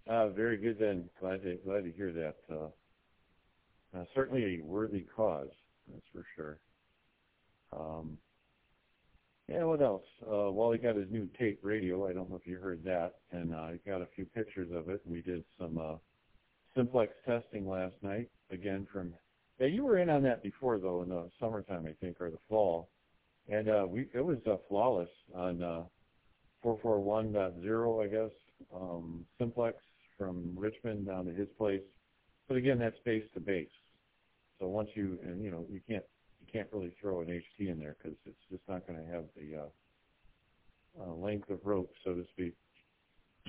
Very good then. Glad to hear that. Certainly a worthy cause, that's for sure. Um, yeah, what else? Wally got his new tape radio. I don't know if you heard that, and I got a few pictures of it. We did some simplex testing last night, again from. Yeah, you were in on that before though, in the summertime, I think, or the fall, and it was flawless on 441.0, I guess, simplex from Richmond down to his place. But again, that's base to base. So once you can't really throw an HT in there because it's just not going to have the length of rope, so to speak.